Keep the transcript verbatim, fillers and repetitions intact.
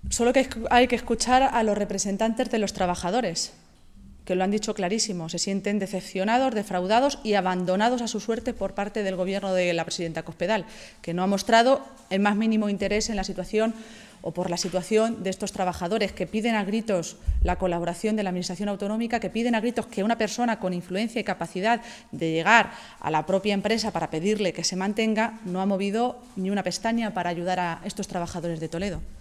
Solo que hay que escuchar a los representantes de los trabajadores, que lo han dicho clarísimo, se sienten decepcionados, defraudados y abandonados a su suerte por parte del Gobierno de la presidenta Cospedal, que no ha mostrado el más mínimo interés en la situación o por la situación de estos trabajadores, que piden a gritos la colaboración de la Administración autonómica, que piden a gritos que una persona con influencia y capacidad de llegar a la propia empresa para pedirle que se mantenga no ha movido ni una pestaña para ayudar a estos trabajadores de Toledo.